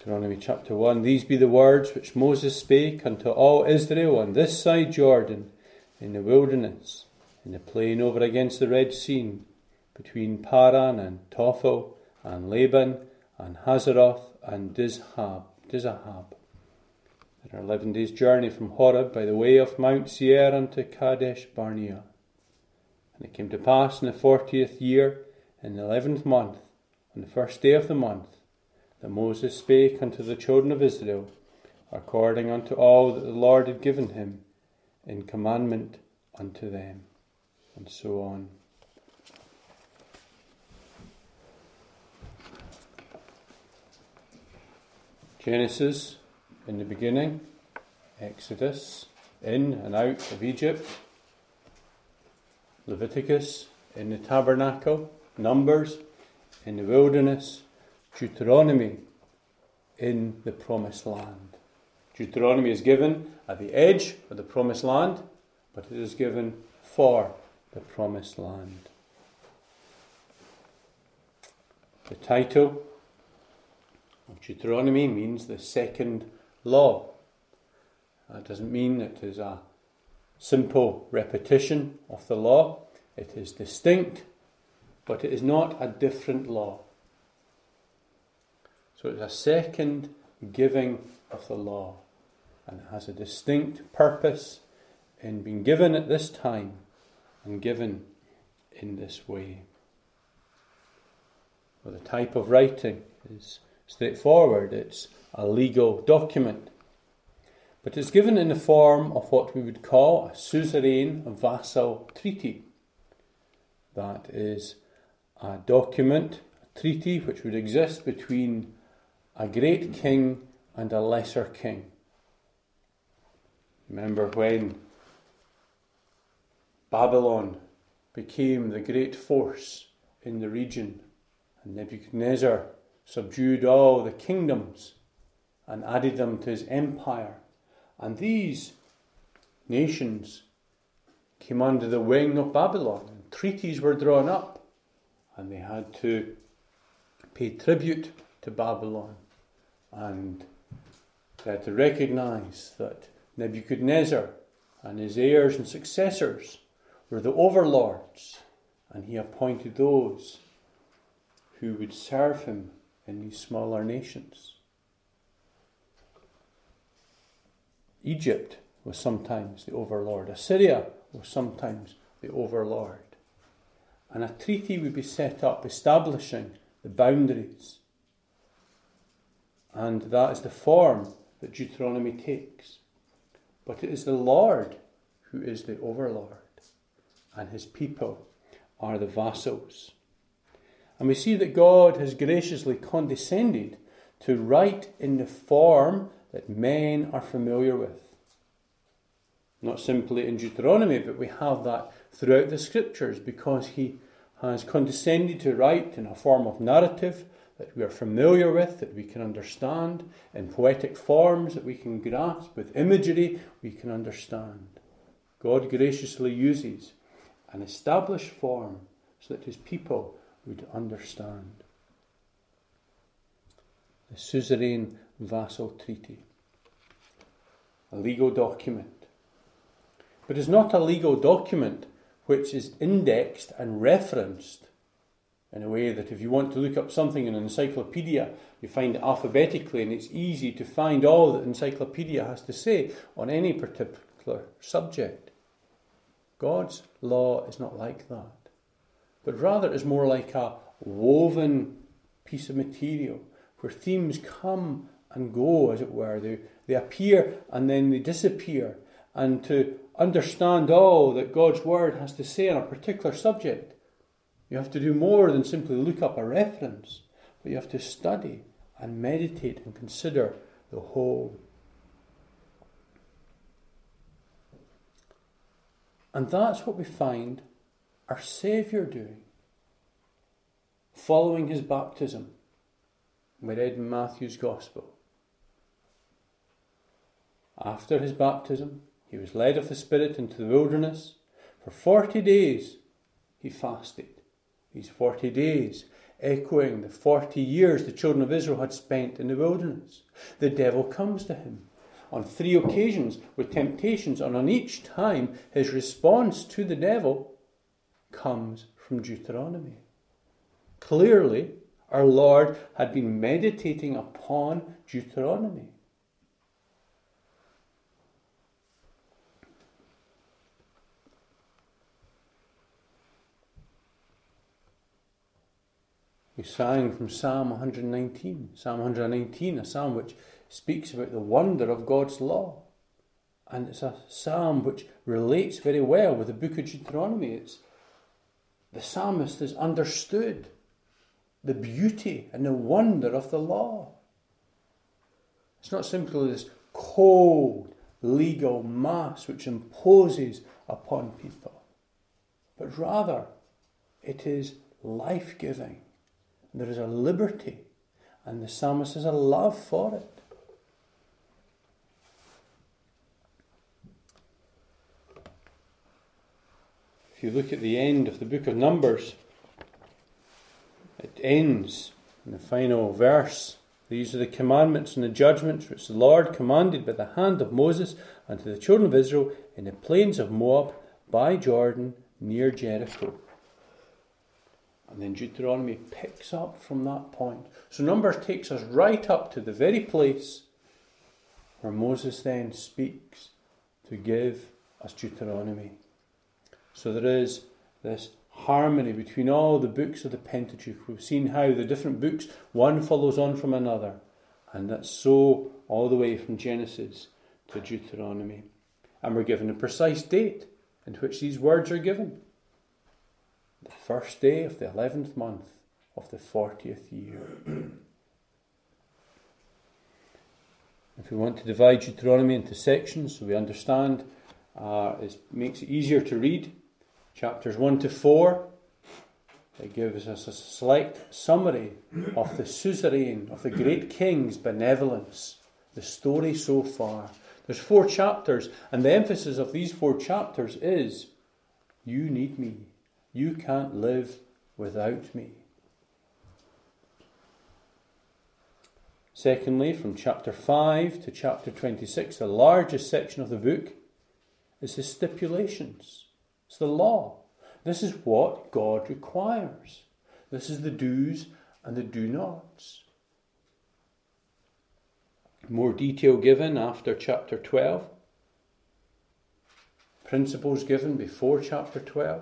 Deuteronomy chapter 1. These be the words which Moses spake unto all Israel on this side Jordan, in the wilderness, in the plain over against the Red Sea, between Paran and Tophel, and Laban, and Hazeroth, and Dizahab. There are 11 days' journey from Horeb by the way of Mount Seir unto Kadesh Barnea. And it came to pass in the 40th year, in the 11th month, on the first day of the month, that Moses spake unto the children of Israel, according unto all that the Lord had given him, in commandment unto them. And so on. Genesis in the beginning, Exodus in and out of Egypt, Leviticus in the tabernacle, Numbers in the wilderness, Deuteronomy in the promised land. Deuteronomy is given at the edge of the promised land, but it is given for the promised land. The title of Deuteronomy means the second law. That doesn't mean it is a simple repetition of the law. It is distinct, but it is not a different law. So it's a second giving of the law, and it has a distinct purpose in being given at this time and given in this way. Well, the type of writing is straightforward. It's a legal document, but it's given in the form of what we would call a suzerain vassal treaty. That is a document, a treaty which would exist between a great king and a lesser king. Remember when Babylon became the great force in the region, and Nebuchadnezzar subdued all the kingdoms and added them to his empire. And these nations came under the wing of Babylon. And treaties were drawn up, and they had to pay tribute to Babylon. And they had to recognize that Nebuchadnezzar and his heirs and successors were the overlords, and he appointed those who would serve him in these smaller nations. Egypt was sometimes the overlord. Assyria was sometimes the overlord. And a treaty would be set up establishing the boundaries. And that is the form that Deuteronomy takes. But it is the Lord who is the overlord, and his people are the vassals. And we see that God has graciously condescended to write in the form that men are familiar with. Not simply in Deuteronomy, but we have that throughout the scriptures, because he has condescended to write in a form of narrative that we are familiar with, that we can understand, in poetic forms that we can grasp, with imagery we can understand. God graciously uses an established form so that his people would understand. The suzerain vassal treaty, a legal document. But it's not a legal document which is indexed and referenced in a way that if you want to look up something in an encyclopedia, you find it alphabetically, and it's easy to find all that the encyclopedia has to say on any particular subject. God's law is not like that, but rather is more like a woven piece of material where themes come and go, as it were. They appear and then they disappear. And to understand all that God's word has to say on a particular subject, you have to do more than simply look up a reference, but you have to study and meditate and consider the whole. And that's what we find our Saviour doing. Following his baptism, we read in Matthew's Gospel. After his baptism, he was led of the Spirit into the wilderness. For 40 days he fasted. These 40 days echoing the 40 years the children of Israel had spent in the wilderness. The devil comes to him on 3 occasions with temptations, and on each time his response to the devil comes from Deuteronomy. Clearly, our Lord had been meditating upon Deuteronomy. We sang from Psalm 119. Psalm 119, a psalm which speaks about the wonder of God's law. And it's a psalm which relates very well with the book of Deuteronomy. The psalmist has understood the beauty and the wonder of the law. It's not simply this cold legal mass which imposes upon people, but rather it is life-giving. There is a liberty, and the psalmist has a love for it. If you look at the end of the book of Numbers, it ends in the final verse. These are the commandments and the judgments which the Lord commanded by the hand of Moses unto the children of Israel in the plains of Moab by Jordan near Jericho. And then Deuteronomy picks up from that point. So Numbers takes us right up to the very place where Moses then speaks to give us Deuteronomy. So there is this harmony between all the books of the Pentateuch. We've seen how the different books, one follows on from another. And that's so all the way from Genesis to Deuteronomy. And we're given a precise date in which these words are given. The first day of the 11th month of the 40th year. If we want to divide Deuteronomy into sections so we understand, it makes it easier to read. Chapters 1 to 4, it gives us a select summary of the suzerain, of the great king's benevolence, the story so far. There's 4 chapters, and the emphasis of these 4 chapters is, you need me. You can't live without me. Secondly, from chapter 5 to chapter 26, the largest section of the book, is the stipulations. It's the law. This is what God requires. This is the do's and the do-nots. More detail given after chapter 12. Principles given before chapter 12.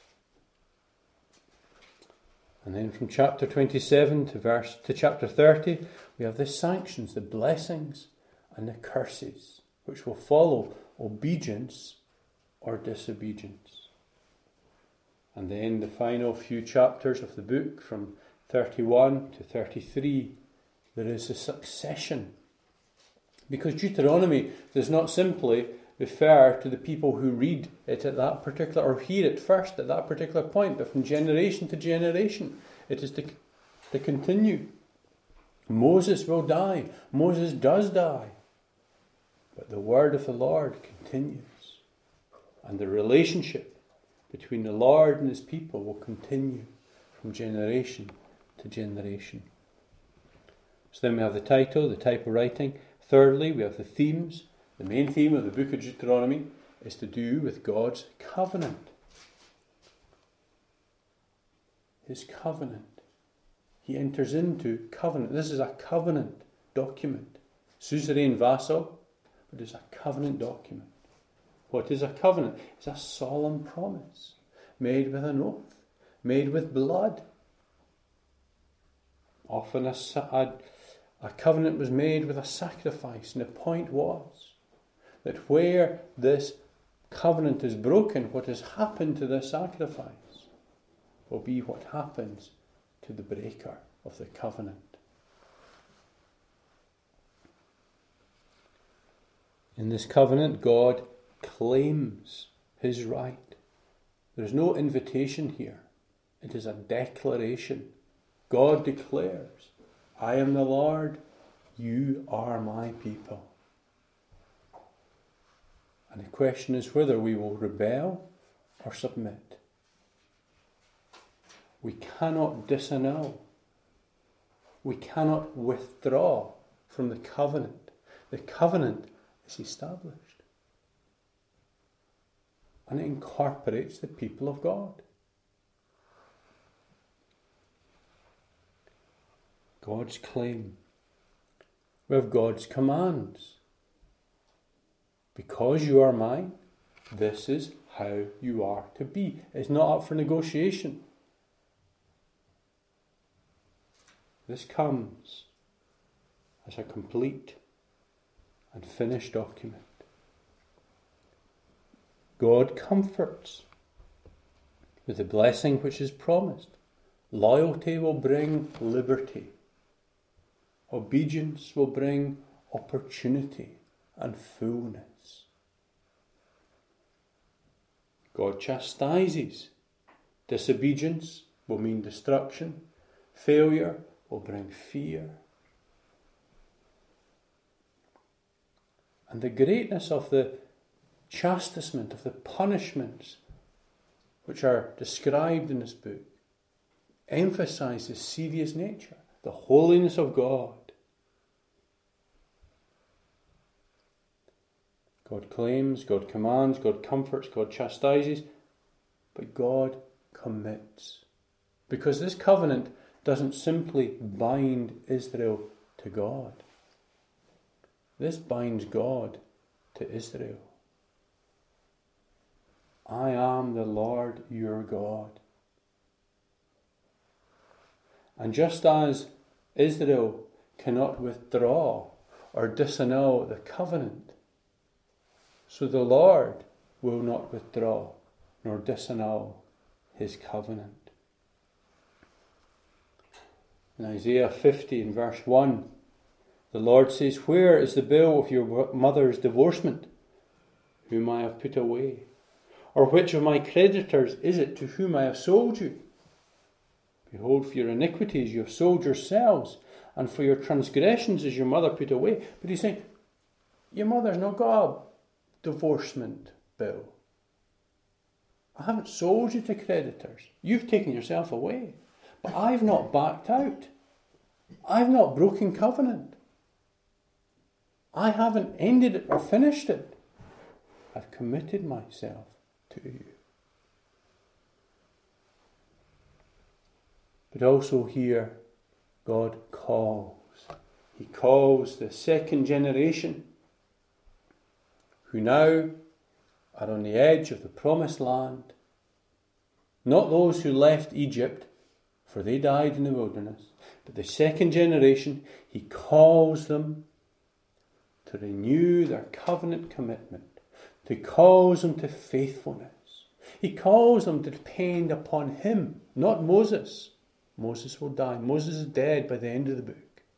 And then from chapter 27 to chapter 30, we have the sanctions, the blessings and the curses, which will follow obedience or disobedience. And then the final few chapters of the book, from 31 to 33, there is a succession. Because Deuteronomy does not simply refer to the people who read it at that particular, or hear it first at that particular point, but from generation to generation, it is to continue. Moses will die. Moses does die. But the word of the Lord continues. And the relationship between the Lord and his people will continue from generation to generation. So then we have the title, the type of writing. Thirdly, we have the themes. The main theme of the book of Deuteronomy is to do with God's covenant. His covenant. He enters into covenant. This is a covenant document. Suzerain vassal, but it's a covenant document. What is a covenant? It's a solemn promise made with an oath, made with blood. Often a covenant was made with a sacrifice, and the point was that where this covenant is broken, what has happened to the sacrifice will be what happens to the breaker of the covenant. In this covenant, God claims his right. There is no invitation here. It is a declaration. God declares, I am the Lord, you are my people. And the question is whether we will rebel or submit. We cannot disannul We cannot withdraw from the covenant. The covenant is established. And it incorporates the people of God. God's claim. We have God's commands. Because you are mine, this is how you are to be. It's not up for negotiation. This comes as a complete and finished document. God comforts with the blessing which is promised. Loyalty will bring liberty. Obedience will bring opportunity and fullness. God chastises. Disobedience will mean destruction. Failure will bring fear. And the greatness of the chastisement, of the punishments which are described in this book, emphasize the serious nature, the holiness of God. God claims, God commands, God comforts, God chastises, but God commits. Because this covenant doesn't simply bind Israel to God. This binds God to Israel. I am the Lord your God. And just as Israel cannot withdraw or disannul the covenant, so the Lord will not withdraw nor disannul his covenant. In Isaiah 50 in verse 1, the Lord says, "Where is the bill of your mother's divorcement, whom I have put away? Or which of my creditors is it to whom I have sold you? Behold, for your iniquities you have sold yourselves, and for your transgressions is your mother put away." But he's saying, your mother's not got a divorcement bill. I haven't sold you to creditors. You've taken yourself away. But I've not backed out. I've not broken covenant. I haven't ended it or finished it. I've committed myself to you. But also here, God calls. He calls the second generation, who now are on the edge of the promised land. Not those who left Egypt, for they died in the wilderness, but the second generation. He calls them to renew their covenant commitment, to calls them to faithfulness. He calls them to depend upon him, not Moses. Moses will die. Moses is dead by the end of the book.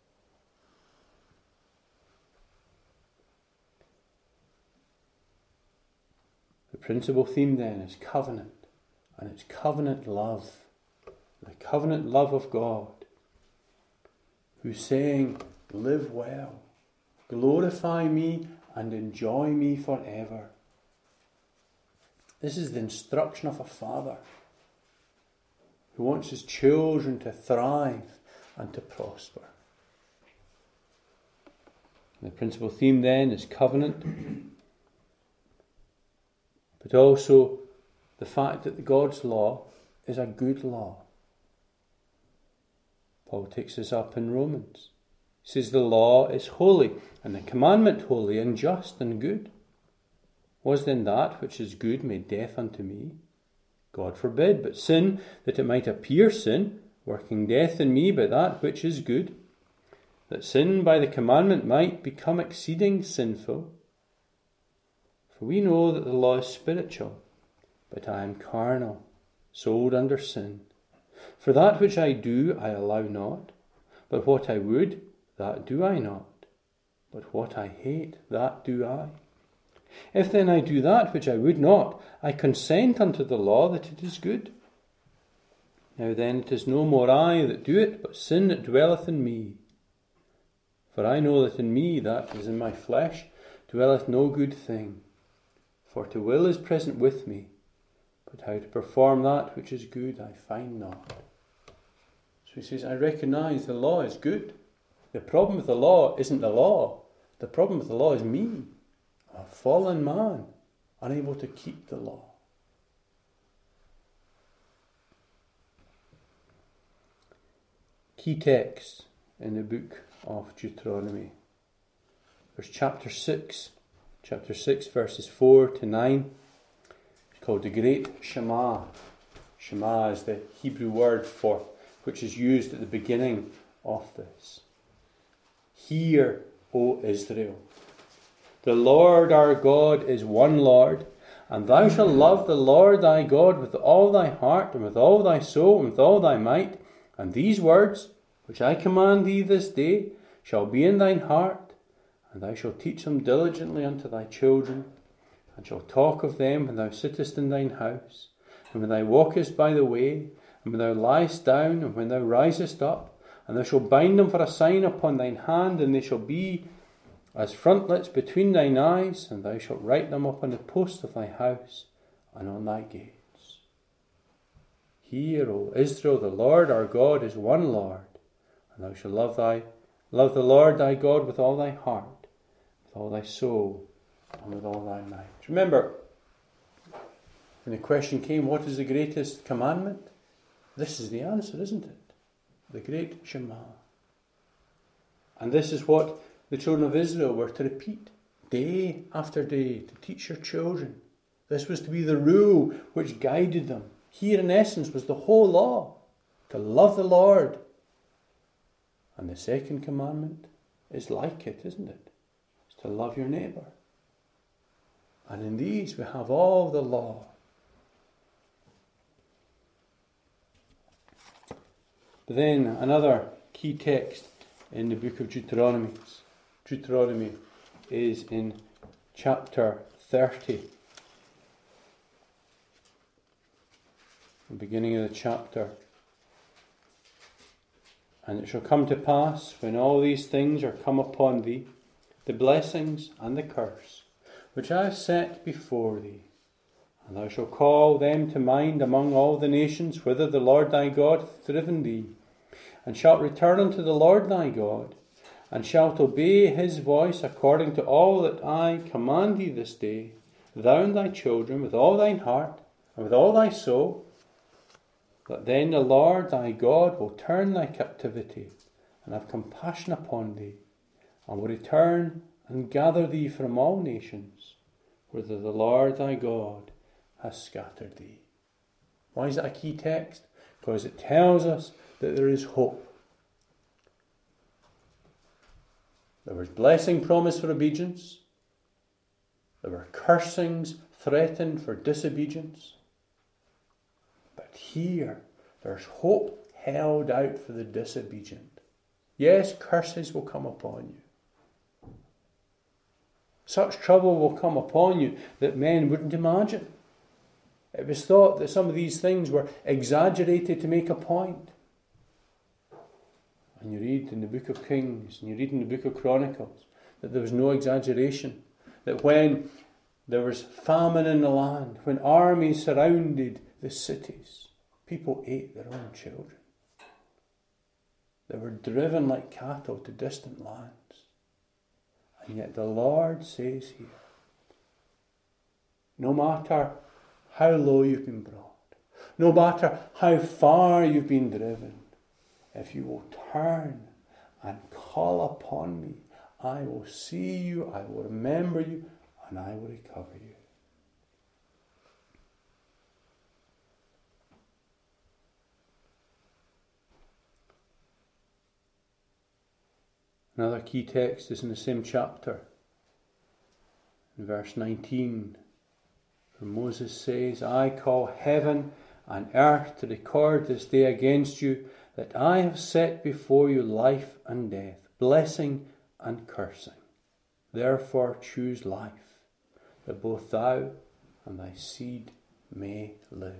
The principal theme then is covenant, and it's covenant love. The covenant love of God, who's saying, live well, glorify me and enjoy me forever. This is the instruction of a father who wants his children to thrive and to prosper. And the principal theme then is covenant, but also the fact that God's law is a good law. Paul takes this up in Romans. He says the law is holy, and the commandment holy and just and good. Was then that which is good made death unto me? God forbid, but sin, that it might appear sin, working death in me by that which is good, that sin by the commandment might become exceeding sinful. For we know that the law is spiritual, but I am carnal, sold under sin. For that which I do I allow not, but what I would, that do I not. But what I hate, that do I. If then I do that which I would not, I consent unto the law that it is good. Now then it is no more I that do it, but sin that dwelleth in me. For I know that in me, that is in my flesh, dwelleth no good thing. For to will is present with me, but how to perform that which is good I find not. So he says, I recognise the law is good. The problem with the law isn't the law. The problem with the law is me, a fallen man, unable to keep the law. Key texts in the book of Deuteronomy. There's chapter 6 verses 4 to 9. It's called the Great Shema. Shema is the Hebrew word for which is used at the beginning of this. Hear, O Israel, the Lord our God is one Lord, and thou shalt love the Lord thy God with all thy heart, and with all thy soul, and with all thy might. And these words, which I command thee this day, shall be in thine heart, and thou shalt teach them diligently unto thy children, and shalt talk of them when thou sittest in thine house, and when thou walkest by the way, and when thou liest down, and when thou risest up. And thou shalt bind them for a sign upon thine hand, and they shall be as frontlets between thine eyes, and thou shalt write them upon the posts of thy house and on thy gates. Hear, O Israel, the Lord our God is one Lord, and thou shalt love the Lord thy God with all thy heart, with all thy soul, and with all thy might. Remember, when the question came, what is the greatest commandment? This is the answer, isn't it? The great Shema. And this is what the children of Israel were to repeat day after day, to teach their children. This was to be the rule which guided them. Here in essence was the whole law, to love the Lord. And the second commandment is like it, isn't it? It's to love your neighbour. And in these we have all the law. But then another key text in the book of Deuteronomy. Deuteronomy is in chapter 30. The beginning of the chapter. And it shall come to pass, when all these things are come upon thee, the blessings and the curse, which I have set before thee, and thou shalt call them to mind among all the nations whither the Lord thy God hath driven thee, and shalt return unto the Lord thy God, and shalt obey his voice according to all that I command thee this day, thou and thy children, with all thine heart, and with all thy soul, that then the Lord thy God will turn thy captivity, and have compassion upon thee, and will return and gather thee from all nations, whither the Lord thy God has scattered thee. Why is that a key text? Because it tells us that there is hope. There was blessing promised for obedience. There were cursings threatened for disobedience. But here, there's hope held out for the disobedient. Yes, curses will come upon you. Such trouble will come upon you that men wouldn't imagine. It was thought that some of these things were exaggerated to make a point. And you read in the book of Kings, and you read in the book of Chronicles, that there was no exaggeration. That when there was famine in the land, when armies surrounded the cities, people ate their own children. They were driven like cattle to distant lands. And yet the Lord says here, no matter how low you've been brought, no matter how far you've been driven, if you will turn and call upon me, I will see you, I will remember you, and I will recover you. Another key text is in the same chapter, in verse 19, where Moses says, I call heaven and earth to record this day against you, that I have set before you life and death, blessing and cursing. Therefore choose life, that both thou and thy seed may live.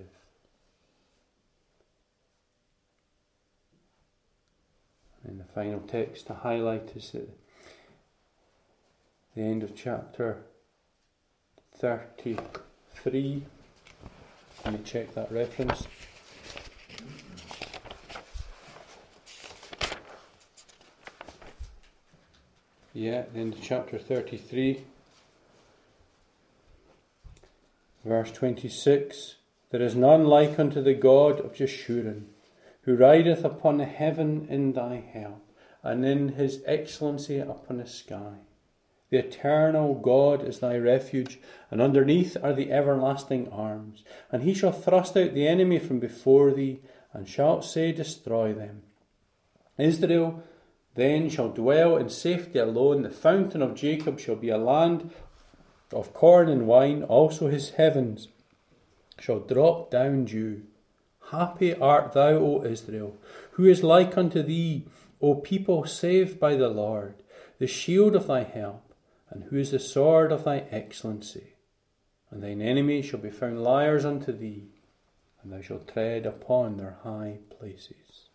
And the final text to highlight is at the end of chapter 33. Let me check that reference. Yeah, in chapter 33, verse 26. There is none like unto the God of Jeshurun, who rideth upon the heaven in thy help, and in his excellency upon the sky. The eternal God is thy refuge, and underneath are the everlasting arms. And he shall thrust out the enemy from before thee, and shalt say, Destroy them. Israel then shall dwell in safety alone. The fountain of Jacob shall be a land of corn and wine. Also his heavens shall drop down dew. Happy art thou, O Israel, who is like unto thee, O people saved by the Lord, the shield of thy help, and who is the sword of thy excellency. And thine enemies shall be found liars unto thee, and thou shalt tread upon their high places.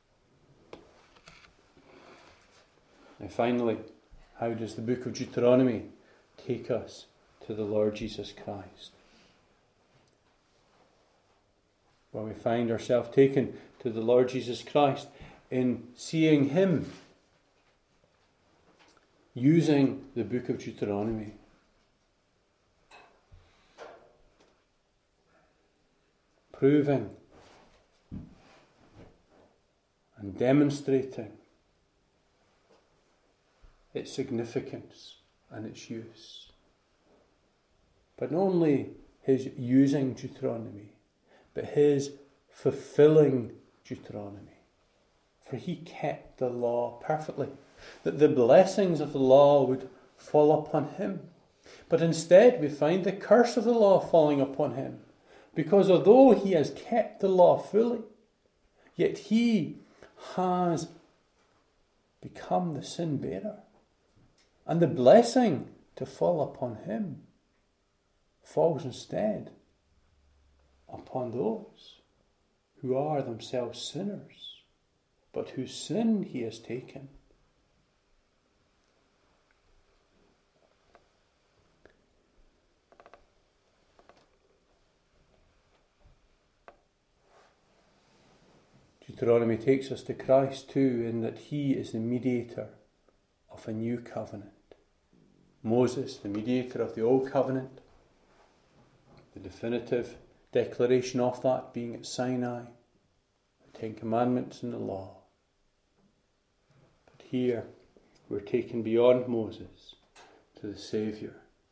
And finally, how does the book of Deuteronomy take us to the Lord Jesus Christ? Well, we find ourselves taken to the Lord Jesus Christ in seeing him using the book of Deuteronomy. Proving and demonstrating its significance and its use. But not only his using Deuteronomy, but his fulfilling Deuteronomy. For he kept the law perfectly, that the blessings of the law would fall upon him. But instead we find the curse of the law falling upon him, because although he has kept the law fully, yet he has become the sin bearer. And the blessing to fall upon him falls instead upon those who are themselves sinners, but whose sin he has taken. Deuteronomy takes us to Christ too, in that he is the mediator of a new covenant. Moses, the mediator of the old covenant, the definitive declaration of that being at Sinai, the Ten Commandments and the law. But here we're taken beyond Moses to the Saviour.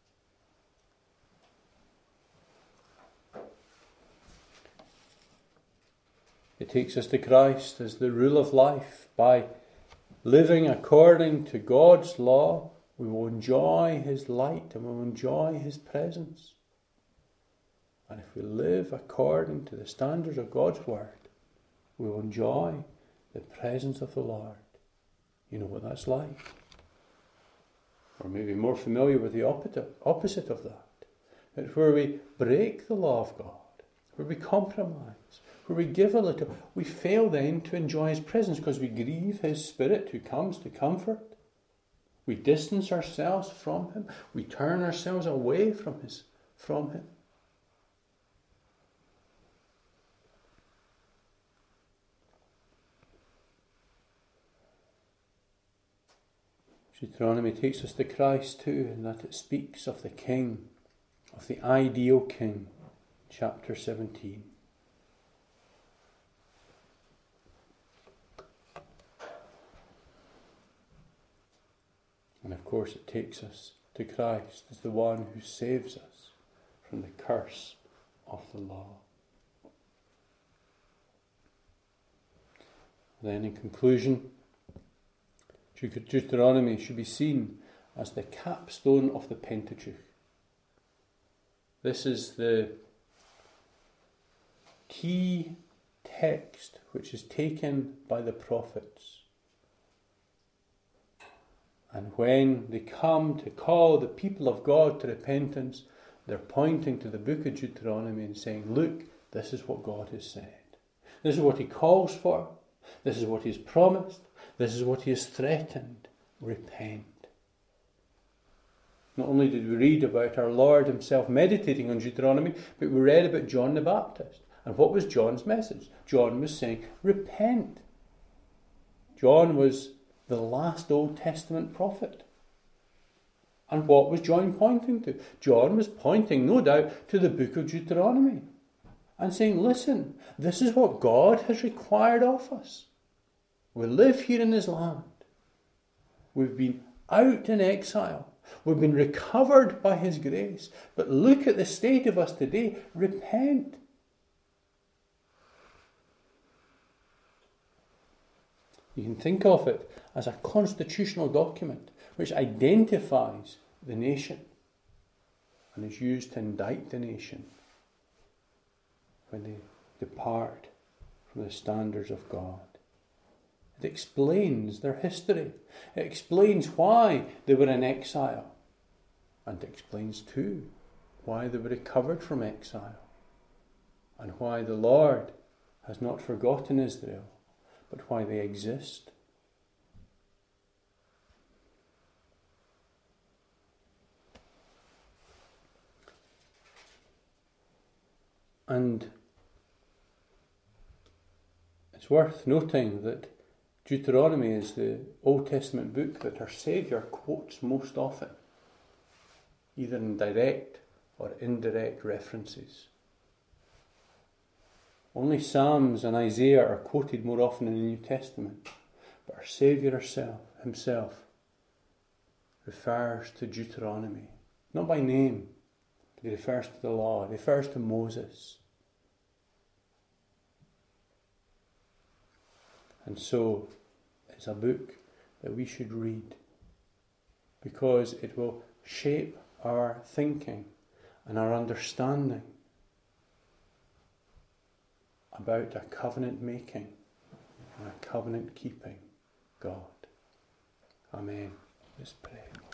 It takes us to Christ as the rule of life. By living according to God's law, we will enjoy his light and we will enjoy his presence. And if we live according to the standards of God's word, we will enjoy the presence of the Lord. You know what that's like. Or maybe more familiar with the opposite of that. It's where we break the law of God, where we compromise, where we give a little. We fail then to enjoy his presence because we grieve his Spirit who comes to comfort. We distance ourselves from him. We turn ourselves away from him. Deuteronomy takes us to Christ too, in that it speaks of the King, of the ideal King, chapter 17. And of course it takes us to Christ as the one who saves us from the curse of the law. Then in conclusion, Deuteronomy should be seen as the capstone of the Pentateuch. This is the key text which is taken by the prophets. And when they come to call the people of God to repentance, they're pointing to the book of Deuteronomy and saying, look, this is what God has said. This is what he calls for. This is what he has promised. This is what he has threatened. Repent. Not only did we read about our Lord himself meditating on Deuteronomy, but we read about John the Baptist. And what was John's message? John was saying, repent. John was the last Old Testament prophet. And what was John pointing to? John was pointing, no doubt, to the book of Deuteronomy and saying, listen, this is what God has required of us. We live here in his land. We've been out in exile. We've been recovered by his grace. But look at the state of us today. Repent. You can think of it as a constitutional document which identifies the nation and is used to indict the nation when they depart from the standards of God. It explains their history. It explains why they were in exile. And it explains too why they were recovered from exile and why the Lord has not forgotten Israel, but why they exist. And it's worth noting that Deuteronomy is the Old Testament book that our Saviour quotes most often, either in direct or indirect references. Only Psalms and Isaiah are quoted more often in the New Testament, but our Saviour himself refers to Deuteronomy, not by name, but he refers to the law, he refers to Moses. And so it's a book that we should read because it will shape our thinking and our understanding about a covenant making and a covenant keeping God. Amen. Let's pray.